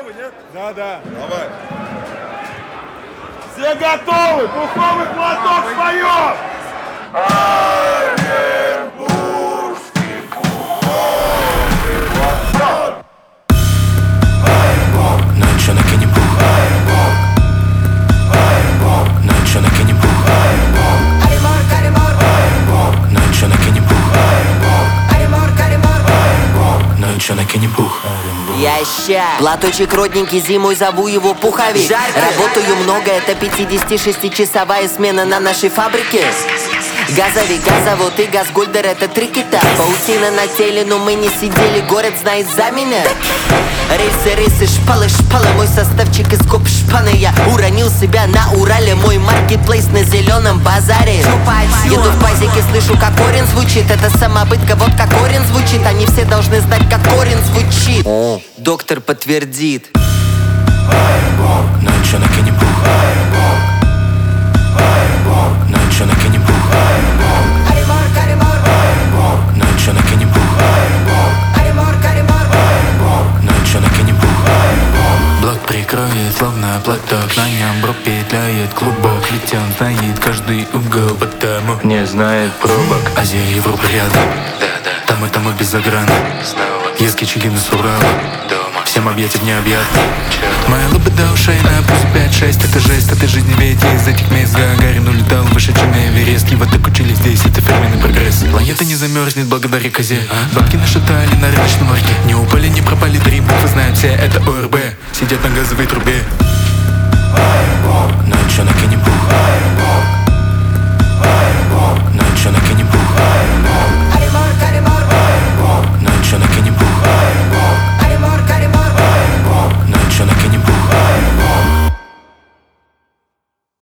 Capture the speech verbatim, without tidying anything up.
готовы, нет? Да, да. Давай. Все готовы? Пуховый платок встаем! Оренбургский пуховый платок! Ну и чё накинем пух? Ну и чё накинем пух? Ну и чё накинем пух? Ну и чё накинем пух? Я ща платочек родненький, зимой зову его пуховик. Работаю много, это пятидесятишестичасовая смена на нашей фабрике. Газовик, газовод и газгольдер — это три кита. Паутина на теле, но мы не сидели, город знает за меня. Рейсы, рейсы, шпалы, шпалы, мой составчик из коп шпаны. Я уронил себя на Урале, мой маркетплейс на зеленом базаре. Еду в пазике, слышу, как корень звучит. Это самобытка, вот как корень звучит. Они все должны знать, как корень звучит. О, доктор подтвердит. Ну и чё накинем пух? Ну и чё накинем пух? Ну и чё накинем пух? Ну и чё накинем пух? Блок прикроет, словно платок. На нем бро петляет клубок. Ведь он знает каждый угол, потому не знает пробок. Азия, Европа рядом. Там и там и без заграна. Ески, чигины с Урала. Всем объятия необъятны. Моя лобода ушей на пузе пять-шесть. Это жесть, этой жизни ведь я из этих мест. Гагарин улетал выше, чем Эверест. Его так учили здесь, это фирменный прогресс. Планета не замерзнет благодаря козе. Бабки нашатали на рыночном ларьке. Не упали, не пропали, три буквы знают все, это ОРБ. Сидят на газовой трубе.